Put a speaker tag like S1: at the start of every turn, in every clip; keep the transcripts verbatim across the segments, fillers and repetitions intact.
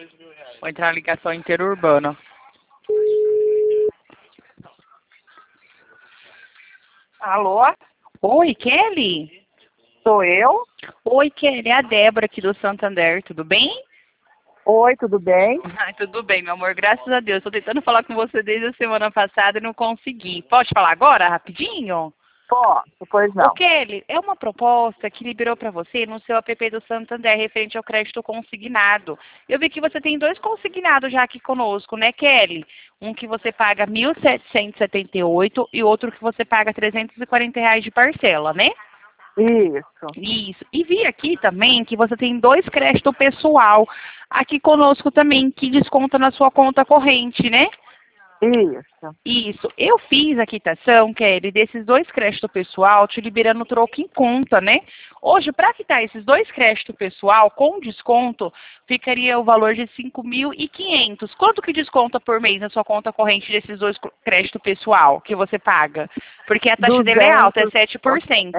S1: Vou entrar na ligação interurbana.
S2: Alô?
S1: Oi, Kelly?
S2: Sou eu?
S1: Oi, Kelly, é a Débora aqui do Santander, tudo bem?
S2: Oi, tudo bem?
S1: Ai, tudo bem, meu amor, graças a Deus. Tô tentando falar com você desde a semana passada e não consegui. Pode falar agora, rapidinho?
S2: Posso, pois
S1: Ô,
S2: não.
S1: Kelly, é uma proposta que liberou para você no seu app do Santander referente ao crédito consignado. Eu vi que você tem dois consignados já aqui conosco, né, Kelly? Um que você paga mil setecentos e setenta e oito reais e outro que você paga trezentos e quarenta reais de parcela, né?
S2: Isso.
S1: Isso. E vi aqui também que você tem dois créditos pessoal aqui conosco também, que desconta na sua conta corrente, né?
S2: Isso.
S1: Isso. Eu fiz a quitação, Kelly, desses dois créditos pessoal, te liberando o troco em conta, né? Hoje, para quitar esses dois créditos pessoal com desconto, ficaria o valor de cinco mil e quinhentos. Quanto que desconta por mês na sua conta corrente desses dois créditos pessoal que você paga? Porque a taxa dele é alta, é sete por cento.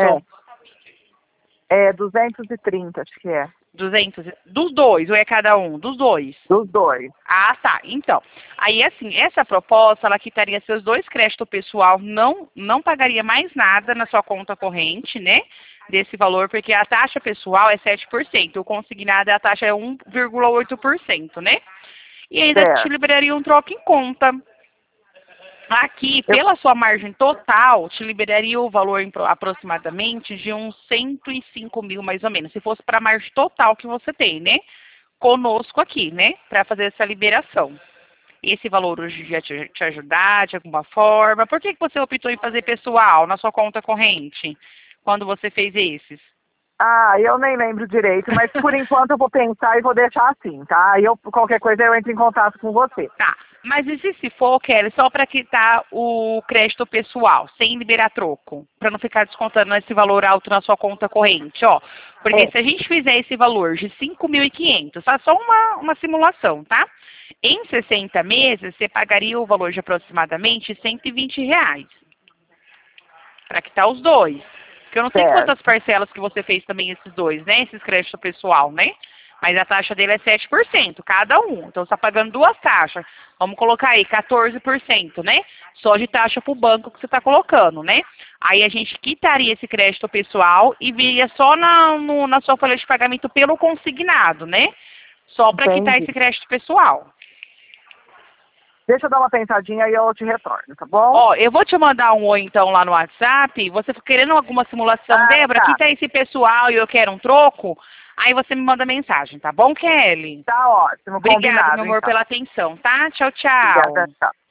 S2: É, é duzentos e trinta, acho que é.
S1: duzentos, dos dois, ou é cada um? Dos dois.
S2: Dos dois.
S1: Ah, tá. Então, aí assim, essa proposta, ela quitaria seus dois créditos pessoal, não, não pagaria mais nada na sua conta corrente, né? Desse valor, porque a taxa pessoal é sete por cento, o consignado, a taxa é um vírgula oito por cento, né? E ainda
S2: Certo.
S1: te liberaria um troco em conta. Aqui,
S2: Eu-
S1: pela sua margem total, te liberaria o valor em pro- aproximadamente de uns cento e cinco mil, mais ou menos, se fosse para a margem total que você tem, né? Conosco aqui, né? Para fazer essa liberação. Esse valor hoje ia te, te ajudar de alguma forma? Por que, que você optou em fazer pessoal na sua conta corrente, quando você fez esses?
S2: Ah, eu nem lembro direito, mas por enquanto eu vou pensar e vou deixar assim, tá? Aí eu, qualquer coisa eu entro em contato com você.
S1: Tá, mas e se se for, Kelly, só para quitar o crédito pessoal, sem liberar troco, para não ficar descontando esse valor alto na sua conta corrente, ó. Porque
S2: É.
S1: se a gente fizer esse valor de cinco mil e quinhentos, tá só uma, uma simulação, tá? Em sessenta meses, você pagaria o valor de aproximadamente cento e vinte reais. Para quitar os dois. Porque eu não sei
S2: Certo.
S1: quantas parcelas que você fez também esses dois, né? Esses créditos pessoal, né? Mas a taxa dele é sete por cento, cada um. Então, você está pagando duas taxas. Vamos colocar aí quatorze por cento, né? Só de taxa para o banco que você está colocando, né? Aí a gente quitaria esse crédito pessoal e viria só na, no, na sua folha de pagamento pelo consignado, né? Só para quitar
S2: Entendi.
S1: esse crédito pessoal.
S2: Deixa eu dar uma pensadinha e eu te retorno, tá bom?
S1: Ó, eu vou te mandar um oi então lá no WhatsApp. Você querendo alguma simulação,
S2: Ah,
S1: Débora?
S2: tá.
S1: Aqui tá esse pessoal e eu quero um troco. Aí você me manda mensagem, tá bom, Kelly?
S2: Tá ótimo,
S1: Obrigada,
S2: combinado,
S1: meu amor,
S2: então.
S1: pela atenção, tá? Tchau, tchau.
S2: Obrigada, tchau.